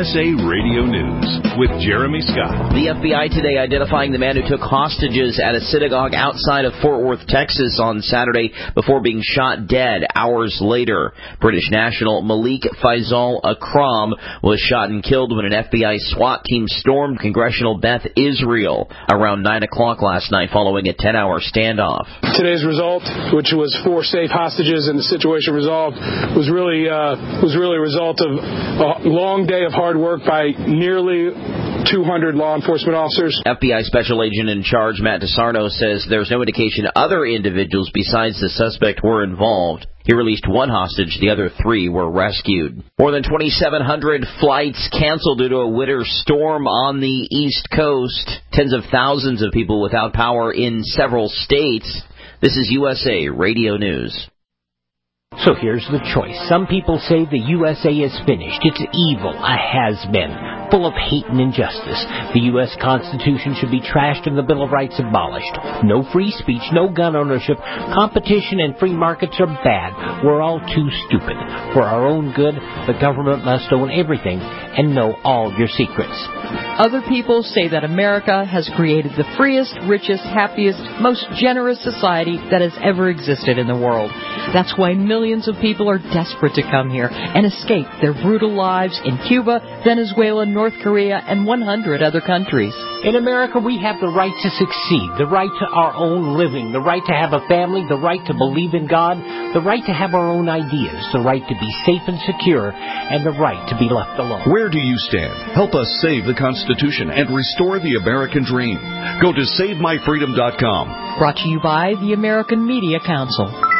USA Radio News with Jeremy Scott. The FBI today identifying the man who took hostages at a synagogue outside of Fort Worth, Texas on Saturday before being shot dead hours later. British national Malik Faisal Akram was shot and killed when an FBI SWAT team stormed congressional Beth Israel around 9 o'clock last night following a 10-hour standoff. Today's result, which was 4 safe hostages and the situation resolved, was really a result of a long day of hard work by nearly 200 law enforcement officers. FBI Special Agent in Charge Matt DeSarno says there's no indication other individuals besides the suspect were involved. He released one hostage. The other 3 were rescued. More than 2,700 flights canceled due to a winter storm on the East Coast. Tens of thousands of people without power in several states. This is USA Radio News. So here's the choice. Some people say the USA is finished. It's evil, a has-been, full of hate and injustice. The U.S. Constitution should be trashed and the Bill of Rights abolished. No free speech, no gun ownership. Competition and free markets are bad. We're all too stupid. For our own good, the government must own everything and know all your secrets. Other people say that America has created the freest, richest, happiest, most generous society that has ever existed in the world. That's why millions of people are desperate to come here and escape their brutal lives in Cuba, Venezuela, North Korea, and 100 other countries. In America, we have the right to succeed, the right to our own living, the right to have a family, the right to believe in God, the right to have our own ideas, the right to be safe and secure, and the right to be left alone. Where do you stand? Help us save the Constitution and restore the American dream. Go to SaveMyFreedom.com. Brought to you by the American Media Council.